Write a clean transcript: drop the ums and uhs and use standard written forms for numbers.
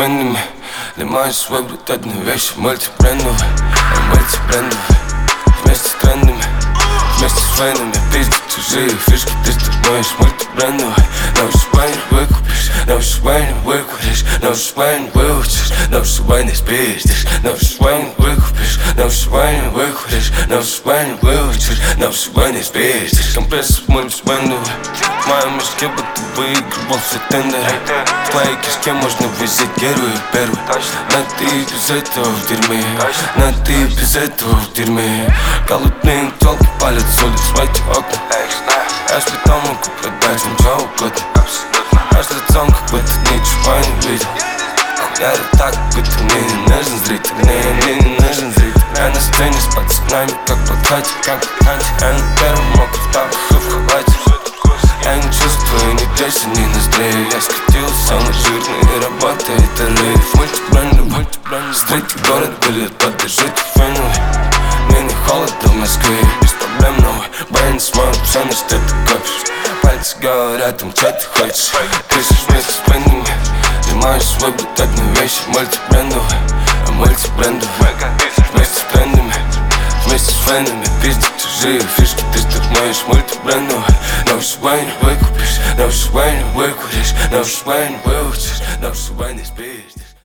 мультибрендами. Для моих выбрать одни вещи мультибрендовые, мультибрендовые. Вместе с трендами, вместе с фенами. Пиздить чужие фишки, ты становишься мультибрендовой. Научишь войны выкупишь, научишь войны выкуришь, научишь войны выучишь, научишь войны спиздишь, научишь войны выкупишь, научишь войны выкуришь, научишь войны выучишь, научишь войны спиздишь. Компресс мультибрендовый. В моем мешке будто выигрывал все тендеры. В твоей кишке можно взять первый. Но ты без этого в дерьме, но ты без этого в дерьме. Голодные тёлки палят соль в свои окна. Я ж потом могу продать вам что угодно. Аж лицом, как будто ничего не видел. Я так, будто мне не нужен зритель. Мне не нужен зритель. Я на сцене с пацанами, как подкате, как подкате. Я на первом мог в тапках в халате. Я не чувствую ни тещи, ни ноздрей. Я скатил самый жирный и работает рейв. Мультибрендовый. Стрейти город будет, поддержите феновый. Мне не холодно в Москве, без проблем новый. Брейн смог, ценность ты копишь. Пальцы говорят им, что ты хочешь. Пишешь вместе с брендами. Ты можешь выбрать одни вещи мультибрендовые, мультибрендовые. Вместе с трендами, вместе с фенами. Пиздить чужие фишки, ты становишься мультибрендовой. Научишь войны выкупишь, научишь войны выкуришь, научишь войны выучишь, научишь войны спишь.